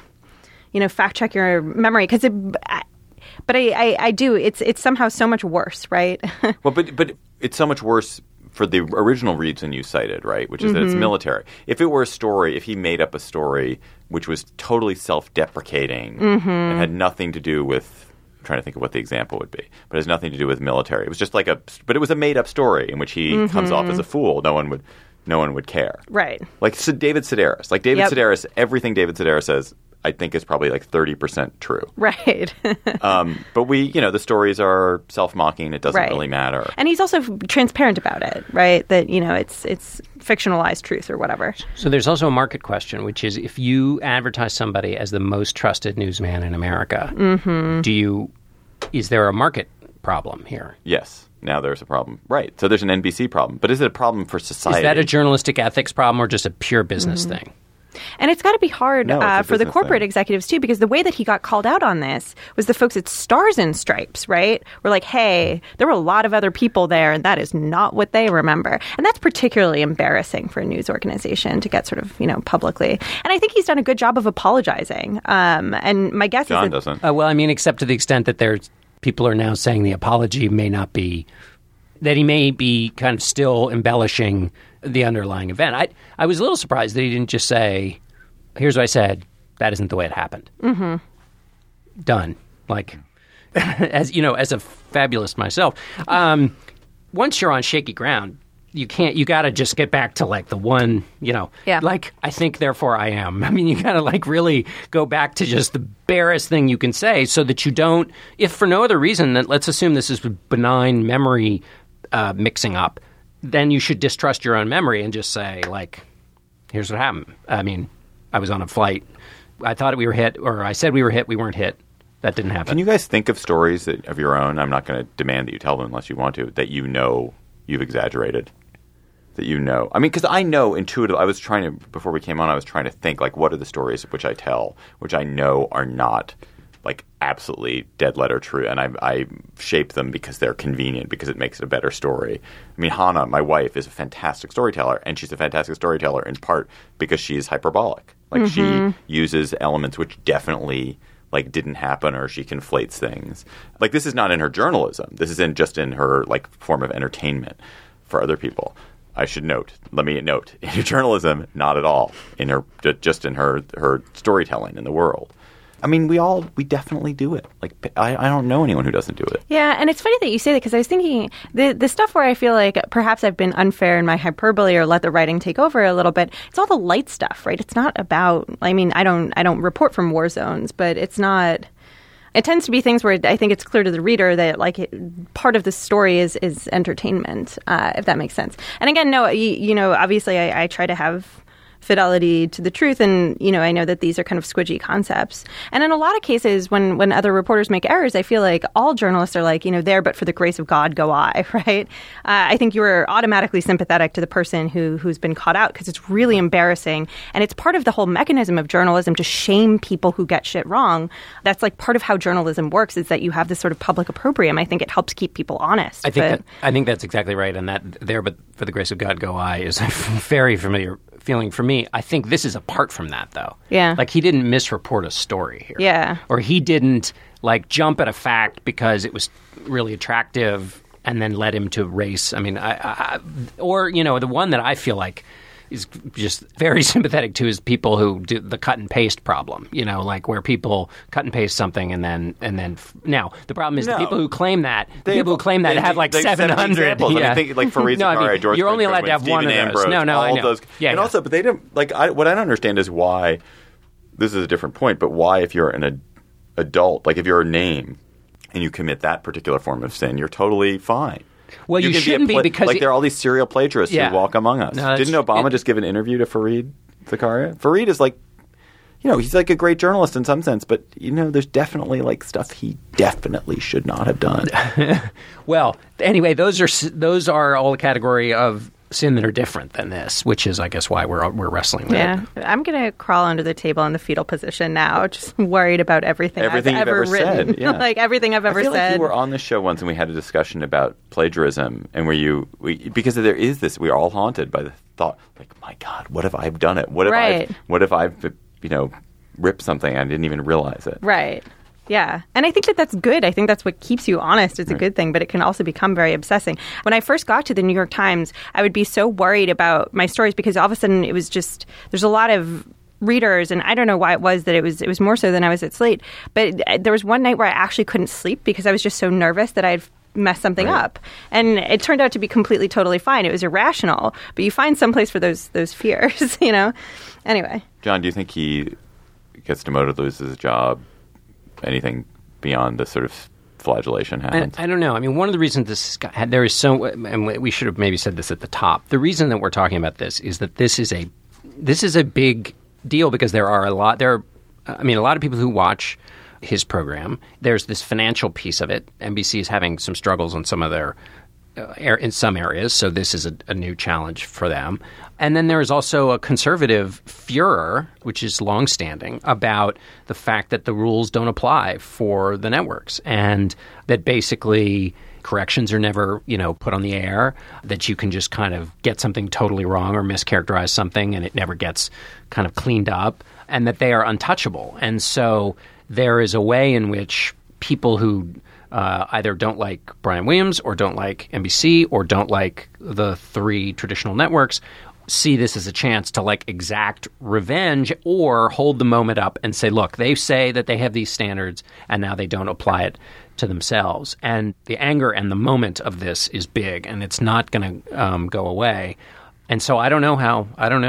memory because but I do. It's somehow so much worse, right? Well, but it's so much worse for the original reason you cited, right? Which is that it's military. If it were a story, if he made up a story which was totally self-deprecating and had nothing to do with. I'm trying to think of what the example would be, but it has nothing to do with military. It was just but it was a made-up story in which he comes off as a fool. No one would care. Right. Like David Sedaris. Sedaris, everything David Sedaris says, I think is probably 30% true. Right. But the stories are self-mocking. It doesn't really matter. And he's also transparent about it, right? That, it's fictionalized truth or whatever. So there's also a market question, which is if you advertise somebody as the most trusted newsman in America, is there a market problem here? Yes. Now there's a problem. Right. So there's an NBC problem. But is it a problem for society? Is that a journalistic ethics problem or just a pure business thing? And it's got to be hard for the corporate executives, too, because the way that he got called out on this was the folks at Stars and Stripes, right? Were like, hey, there were a lot of other people there, and that is not what they remember. And that's particularly embarrassing for a news organization to get sort of, publicly. And I think he's done a good job of apologizing. And my guess John is doesn't. Well, I mean, except to the extent that people are now saying the apology may not be, that he may be kind of still embellishing the underlying event. I was a little surprised that he didn't just say, here's what I said, that isn't the way it happened. Mm-hmm. Done. As a fabulist myself, once you're on shaky ground, you got to just get back to the one, I think, therefore I am. I mean, you got to really go back to just the barest thing you can say so that you don't, if for no other reason, that let's assume this is benign memory mixing up, then you should distrust your own memory and just say, here's what happened. I mean, I was on a flight. I thought we were hit, or I said we were hit. We weren't hit. That didn't happen. Can you guys think of stories of your own? I'm not going to demand that you tell them unless you want to, that you've exaggerated. That I mean, because I know intuitively, before we came on, I was trying to think, what are the stories which I tell, which I know are not like absolutely dead letter true, and I shape them because they're convenient, because it makes it a better story. I mean, Hannah, my wife, is a fantastic storyteller, and she's a fantastic storyteller in part because she's hyperbolic. Like she uses elements which definitely like didn't happen, or she conflates things. Like this is not in her journalism. This is just in her like form of entertainment for other people. Let me note, in her journalism, not at all. In her, just in her storytelling in the world. I mean, we definitely do it. Like, I don't know anyone who doesn't do it. Yeah, and it's funny that you say that, because I was thinking the stuff where I feel like perhaps I've been unfair in my hyperbole or let the writing take over a little bit. It's all the light stuff, right? It's not about. I mean, I don't report from war zones, but it's not. It tends to be things where I think it's clear to the reader that part of the story is entertainment, if that makes sense. And again, no, you know, obviously I try to have fidelity to the truth, and you know, I know that these are kind of squidgy concepts. And in a lot of cases, when other reporters make errors, I feel like all journalists are like, you know, there but for the grace of God go I, right? I think you are automatically sympathetic to the person who's been caught out, because it's really embarrassing, and it's part of the whole mechanism of journalism to shame people who get shit wrong. That's like part of how journalism works, is that you have this sort of public opprobrium. I think it helps keep people honest. I think that's exactly right, and that there but for the grace of God go I is a very familiar feeling for me. I think this is apart from that, though. Yeah. Like, he didn't misreport a story here. Yeah. Or he didn't, like, jump at a fact because it was really attractive and then led him to race. I mean, or, you know, the one that I feel like is just very sympathetic to is people who do the cut and paste problem, you know, like where people cut and paste something and then now the problem is the people who claim that have like 700 examples. Yeah. I think like Fareed Zakaria, George you're only allowed to have one of those. Ambrose, no, all I know. Those. Yeah, and also, but they didn't like. What I don't understand is why. This is a different point, but why, if you're an adult, like if you're a name and you commit that particular form of sin, you're totally fine. Well, you shouldn't be because there are all these serial plagiarists who walk among us. No, didn't Obama just give an interview to Fareed Zakaria? Fareed is like, you know, he's like a great journalist in some sense, but you know, there's definitely like stuff he definitely should not have done. Well, anyway, those are all a category of sin that are different than this, which is, I guess, why we're wrestling with it. Yeah, I'm going to crawl under the table in the fetal position now, just worried about everything I've ever written. Said, yeah. Like everything I've ever said. I feel said. like you were on the show once and we had a discussion about plagiarism, and because there is this, we're all haunted by the thought, like, my God, what if I've done it? What if I've you know, ripped something and I didn't even realize it? Right. Yeah. And I think that's good. I think that's what keeps you honest. It's a good thing, but it can also become very obsessing. When I first got to the New York Times, I would be so worried about my stories because all of a sudden it was just, there's a lot of readers, and I don't know why it was that it was more so than I was at Slate. But there was one night where I actually couldn't sleep because I was just so nervous that I'd messed something up. And it turned out to be completely, totally fine. It was irrational, but you find someplace for those fears, you know? Anyway. John, do you think he gets demoted, loses his job? Anything beyond the sort of flagellation happens? I don't know. I mean, one of the reasons there is so, and we should have maybe said this at the top. The reason that we're talking about this is that this is a big deal because there are a lot of people who watch his program. There's this financial piece of it. NBC is having some struggles on some of their in some areas, so this is a new challenge for them. And then there is also a conservative furor, which is longstanding, about the fact that the rules don't apply for the networks, and that basically corrections are never, you know, put on the air, that you can just kind of get something totally wrong or mischaracterize something and it never gets kind of cleaned up, and that they are untouchable. And so there is a way in which people who either don't like Brian Williams or don't like NBC or don't like the three traditional networks see this as a chance to like exact revenge or hold the moment up and say, look, they say that they have these standards and now they don't apply it to themselves. And the anger and the moment of this is big, and it's not going to go away. And so I don't know how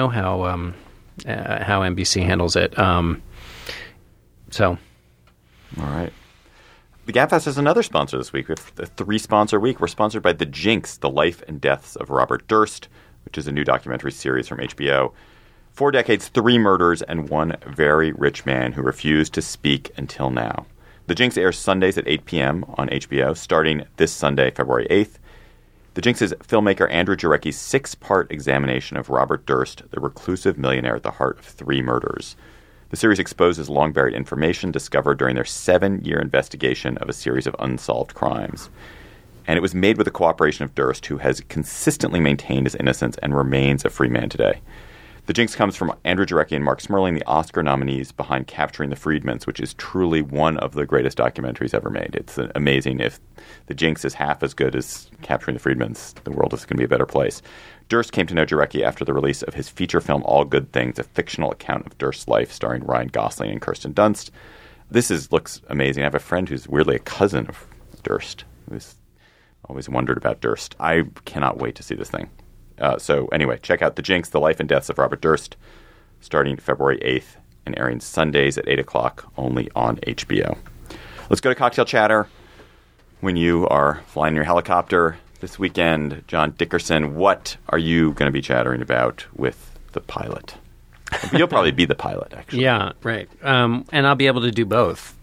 NBC handles it. All right. The GabFest has another sponsor this week. We have a 3-sponsor week. We're sponsored by The Jinx, The Life and Deaths of Robert Durst, which is a new documentary series from HBO. 4 decades, 3 murders, and 1 very rich man who refused to speak until now. The Jinx airs Sundays at 8 p.m. on HBO, starting this Sunday, February 8th. The Jinx is filmmaker Andrew Jarecki's 6-part examination of Robert Durst, the reclusive millionaire at the heart of 3 murders. The series exposes long-buried information discovered during their 7-year investigation of a series of unsolved crimes. And it was made with the cooperation of Durst, who has consistently maintained his innocence and remains a free man today. The Jinx comes from Andrew Jarecki and Mark Smerling, the Oscar nominees behind Capturing the Freedmans, which is truly one of the greatest documentaries ever made. It's amazing. If The Jinx is half as good as Capturing the Freedmans, the world is going to be a better place. Durst came to know Jarecki after the release of his feature film All Good Things, a fictional account of Durst's life starring Ryan Gosling and Kirsten Dunst. This looks amazing. I have a friend who's weirdly a cousin of Durst, who's always wondered about Durst. I cannot wait to see this thing. So anyway, check out The Jinx, The Life and Deaths of Robert Durst, starting February 8th and airing Sundays at 8 o'clock only on HBO. Let's go to Cocktail Chatter. When you are flying your helicopter this weekend, John Dickerson, what are you going to be chattering about with the pilot? You'll probably be the pilot, actually. Yeah, right. And I'll be able to do both,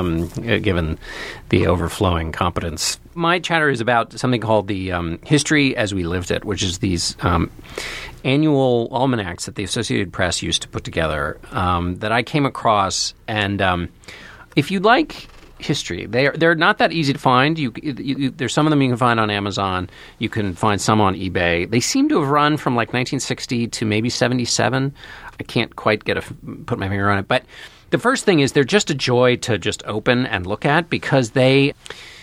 given the overflowing competence. My chatter is about something called the History as We Lived It, which is these annual almanacs that the Associated Press used to put together that I came across. And if you like history, they're not that easy to find. There's some of them you can find on Amazon. You can find some on eBay. They seem to have run from like 1960 to maybe 77. I can't quite put my finger on it. But the first thing is they're just a joy to just open and look at because they,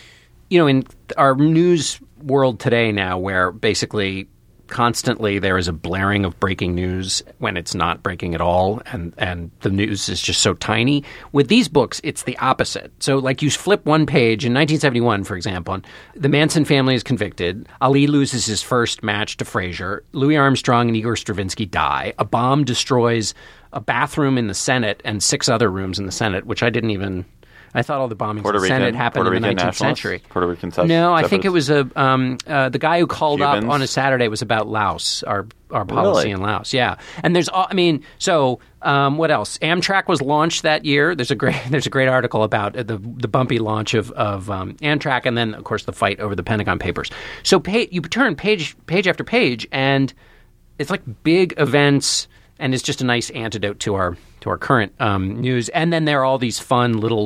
in our news world today now where basically constantly there is a blaring of breaking news when it's not breaking at all and the news is just so tiny. With these books, it's the opposite. So like you flip one page in 1971, for example, the Manson family is convicted. Ali loses his first match to Frazier. Louis Armstrong and Igor Stravinsky die. A bomb destroys a bathroom in the Senate and 6 other rooms in the Senate, which I thought all the bombings in the Senate happened in the 19th century. Puerto Rican No, I think it was the guy who called Cubans? Up on a Saturday was about Laos, our policy in Laos. Yeah, and what else? Amtrak was launched that year. There's a great article about the bumpy launch of Amtrak, and then of course the fight over the Pentagon Papers. So you turn page after page, and it's like big events. And it's just a nice antidote to our current news. And then there are all these fun little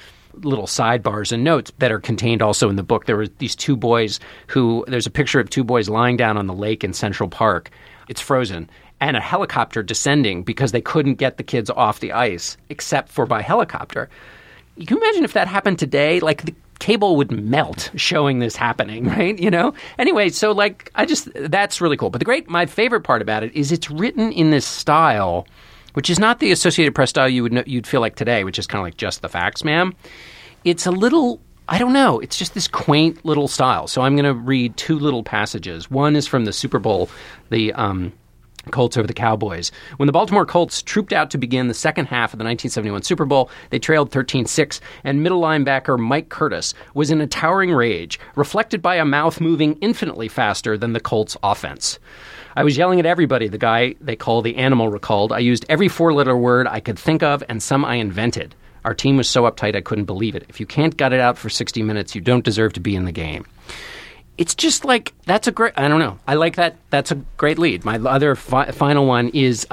sidebars and notes that are contained also in the book. There were these 2 boys there's a picture of 2 boys lying down on the lake in Central Park. It's frozen. And a helicopter descending because they couldn't get the kids off the ice except for by helicopter. You can imagine if that happened today, like the cable would melt showing this happening, right? Anyway, so that's really cool. But my favorite part about it is it's written in this style, which is not the Associated Press style you'd feel like today, which is kind of like just the facts, ma'am. It's a little, I don't know, it's just this quaint little style. So I'm going to read 2 little passages. One is from the Super Bowl, the Colts over the Cowboys. When the Baltimore Colts trooped out to begin the second half of the 1971 Super Bowl, they trailed 13-6, and middle linebacker Mike Curtis was in a towering rage, reflected by a mouth moving infinitely faster than the Colts' offense. I was yelling at everybody, the guy they call the animal recalled. I used every 4-letter word I could think of, and some I invented. Our team was so uptight I couldn't believe it. If you can't gut it out for 60 minutes, you don't deserve to be in the game. It's just like, that's a great, I don't know. I like that. That's a great lead. My other final one is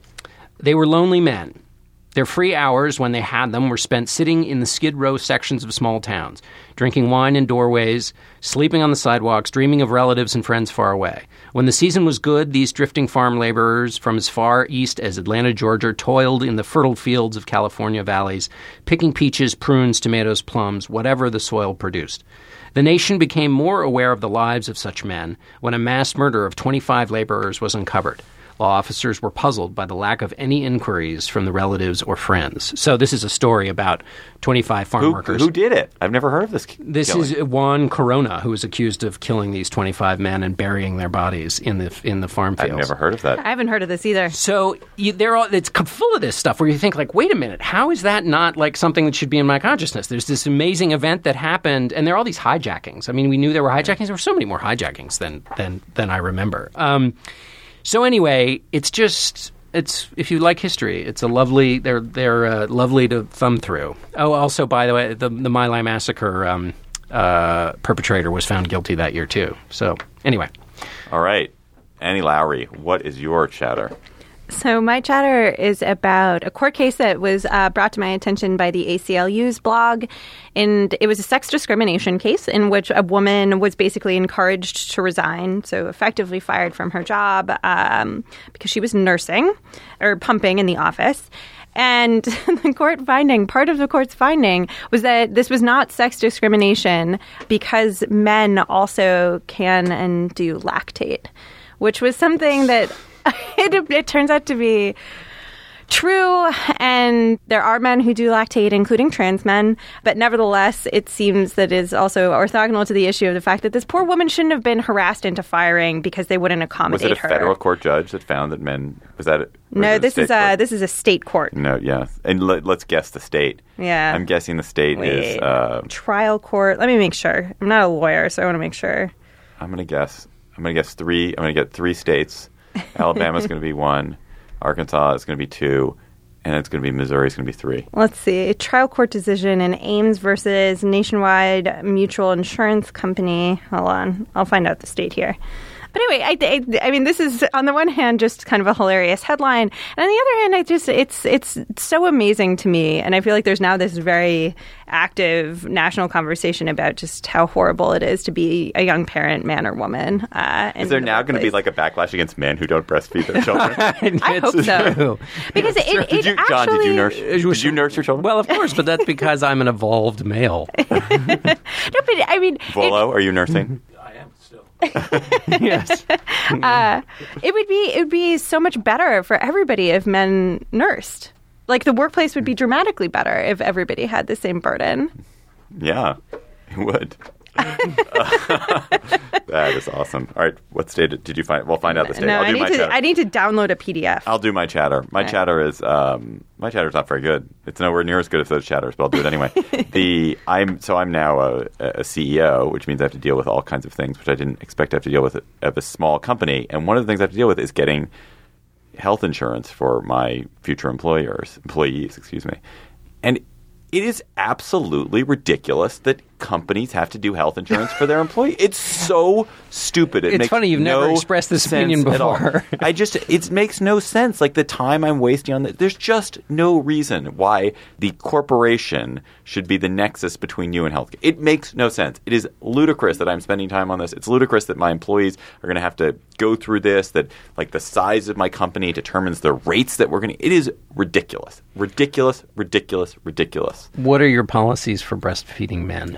they were lonely men. Their free hours, when they had them, were spent sitting in the Skid Row sections of small towns, drinking wine in doorways, sleeping on the sidewalks, dreaming of relatives and friends far away. When the season was good, these drifting farm laborers from as far east as Atlanta, Georgia, toiled in the fertile fields of California valleys, picking peaches, prunes, tomatoes, plums, whatever the soil produced. The nation became more aware of the lives of such men when a mass murder of 25 laborers was uncovered. Law officers were puzzled by the lack of any inquiries from the relatives or friends. So this is a story about 25 farm workers. Who did it? I've never heard of this This killing. Is Juan Corona, who was accused of killing these 25 men and burying their bodies in the farm fields. I've never heard of that. I haven't heard of this either. So it's full of this stuff where you think, like, wait a minute, how is that not like something that should be in my consciousness? There's this amazing event that happened, and there are all these hijackings. I mean, we knew there were hijackings. There were so many more hijackings than I remember. So anyway, it's if you like history, it's a lovely. They're lovely to thumb through. Oh, also, by the way, the My Lai massacre perpetrator was found guilty that year too. So anyway, all right, Annie Lowrey, what is your chatter? So my chatter is about a court case that was brought to my attention by the ACLU's blog. And it was a sex discrimination case in which a woman was basically encouraged to resign, so effectively fired from her job because she was nursing or pumping in the office. And part of the court's finding was that this was not sex discrimination because men also can and do lactate, which was something that it turns out to be true. And there are men who do lactate, including trans men. But nevertheless, it seems that is also orthogonal to the issue of the fact that this poor woman shouldn't have been harassed into firing because they wouldn't accommodate her. Was it a federal court judge that found that men... No, this is a state court. No, yeah. And let's guess the state. Yeah. I'm guessing the state is... trial court. Let me make sure. I'm not a lawyer, so I want to make sure. I'm going to guess 3. I'm going to get 3 states. Alabama's going to be 1. Arkansas is going to be 2. And it's going to be Missouri is going to be 3. Let's see. A trial court decision in Ames versus Nationwide Mutual Insurance Company. Hold on. I'll find out the state here. But anyway, I mean, this is, on the one hand, just kind of a hilarious headline. And on the other hand, it's so amazing to me. And I feel like there's now this very active national conversation about just how horrible it is to be a young parent, man or woman. Is there now going to be like a backlash against men who don't breastfeed their children? I hope so. Because John, did you nurse? Did you nurse your children? Well, of course, but that's because I'm an evolved male. No, but I mean... Volo, are you nursing? Yes. It would be so much better for everybody if men nursed. Like, the workplace would be dramatically better if everybody had the same burden. Yeah, it would. That is awesome. All right, what state did you find? We'll find out the state. No, I'll do my chatter. I need to download a PDF. I'll do my chatter. My chatter is my chatter's not very good. It's nowhere near as good as those chatters, but I'll do it anyway. I'm now a CEO, which means I have to deal with all kinds of things, which I didn't expect to have to deal with at a small company. And one of the things I have to deal with is getting health insurance for my future employees. And it is absolutely ridiculous that companies have to do health insurance for their employees. It's so stupid. It's funny you've never expressed this opinion before. It makes no sense. Like, the time I'm wasting on this, there's just no reason why the corporation should be the nexus between you and healthcare. It makes no sense. It is ludicrous that I'm spending time on this. It's ludicrous that my employees are going to have to go through this, that like the size of my company determines the rates that we're going to. It is ridiculous. Ridiculous, ridiculous, ridiculous. What are your policies for breastfeeding men?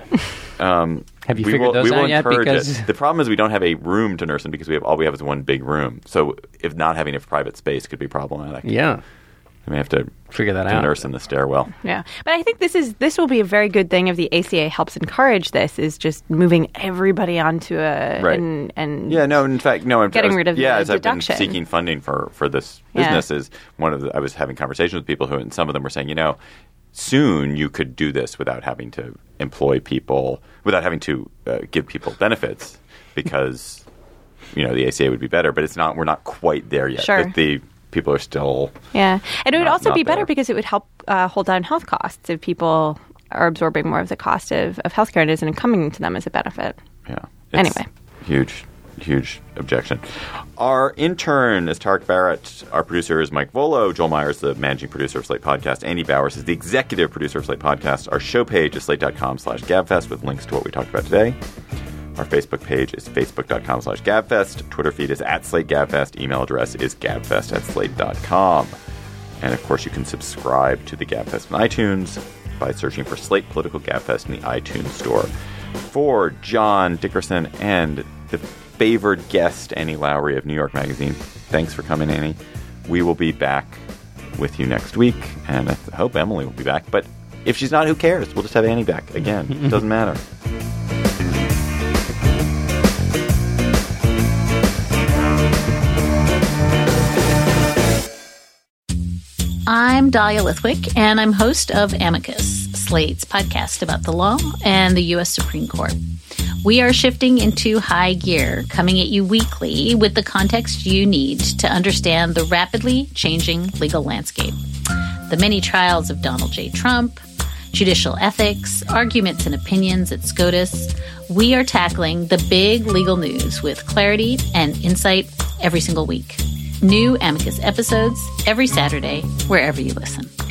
Have you figured those out yet? Because the problem is we don't have a room to nurse in because all we have is one big room. So if not having a private space could be problematic. Yeah. We may have to figure that out. Nurse in the stairwell. Yeah, but I think this will be a very good thing if the ACA helps encourage this. Is just moving everybody onto a right. and in fact, getting rid of the as deduction. I've been seeking funding for this business is I was having conversations with people who, and some of them were saying, soon you could do this without having to employ people, without having to give people benefits, because the ACA would be better. But it's not. We're not quite there yet. Sure. The people are still. Yeah, and it would also be better there. because it would help hold down health costs if people are absorbing more of the cost of healthcare and isn't coming to them as a benefit. Yeah. Anyway, huge objection. Our intern is Tarek Barrett. Our producer is Mike Volo. Joel Myers, the managing producer of Slate Podcast. Andy Bowers is the executive producer of Slate Podcast. Our show page is slate.com/gabfest with links to what we talked about today. Our Facebook page is facebook.com/gabfest. Twitter feed is @SlateGabfest. Email address is gabfest@slate.com. And, of course, you can subscribe to the Gabfest on iTunes by searching for Slate Political Gabfest in the iTunes store. For John Dickerson and the favored guest, Annie Lowrey of New York Magazine, thanks for coming, Annie. We will be back with you next week, and I hope Emily will be back. But if she's not, who cares? We'll just have Annie back again. It doesn't matter. I'm Dahlia Lithwick, and I'm host of Amicus, Slate's podcast about the law and the U.S. Supreme Court. We are shifting into high gear, coming at you weekly with the context you need to understand the rapidly changing legal landscape. The many trials of Donald J. Trump, judicial ethics, arguments and opinions at SCOTUS. We are tackling the big legal news with clarity and insight every single week. New Amicus episodes every Saturday, wherever you listen.